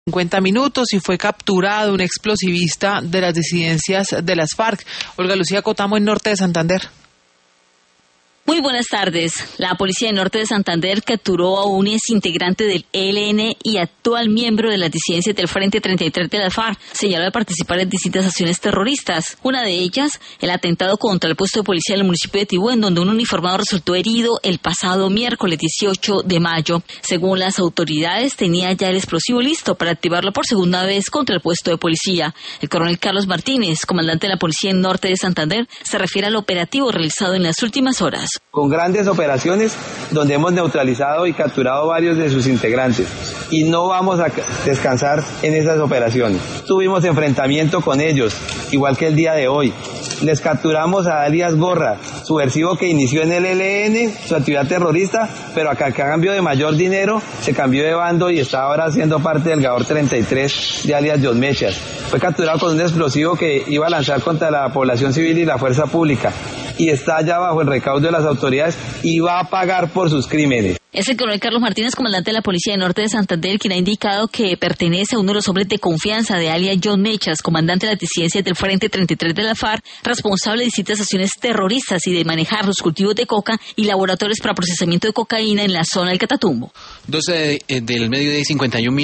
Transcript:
50 minutos y fue capturado un explosivista de las disidencias de las FARC. Olga Lucía Cotamo, en Norte de Santander. Muy buenas tardes. La policía de Norte de Santander capturó a un exintegrante del ELN y actual miembro de las disidencias del Frente 33 de la FARC, señalado de participar en distintas acciones terroristas. Una de ellas, el atentado contra el puesto de policía del municipio de Tibú, en donde un uniformado resultó herido el pasado miércoles 18 de mayo. Según las autoridades, tenía ya el explosivo listo para activarlo por segunda vez contra el puesto de policía. El coronel Carlos Martínez, comandante de la policía en Norte de Santander, se refiere al operativo realizado en las últimas horas. Con grandes operaciones donde hemos neutralizado y capturado varios de sus integrantes y no vamos a descansar en esas operaciones. Tuvimos enfrentamiento con ellos, igual que el día de hoy. Les capturamos a alias Gorra, subversivo que inició en el ELN, su actividad terrorista, pero a cambio de mayor dinero se cambió de bando y está ahora siendo parte del GAOR 33 de alias John Mechas. Fue capturado con un explosivo que iba a lanzar contra la población civil y la fuerza pública y está ya bajo el recaudo de las autoridades y va a pagar por sus crímenes. Es el coronel Carlos Martínez, comandante de la Policía de Norte de Santander, quien ha indicado que pertenece a uno de los hombres de confianza de alias John Mechas, comandante de las disidencias del Frente 33 de la FARC, responsable de distintas acciones terroristas y de manejar los cultivos de coca y laboratorios para procesamiento de cocaína en la zona del Catatumbo. 12 del mediodía y 51 minutos.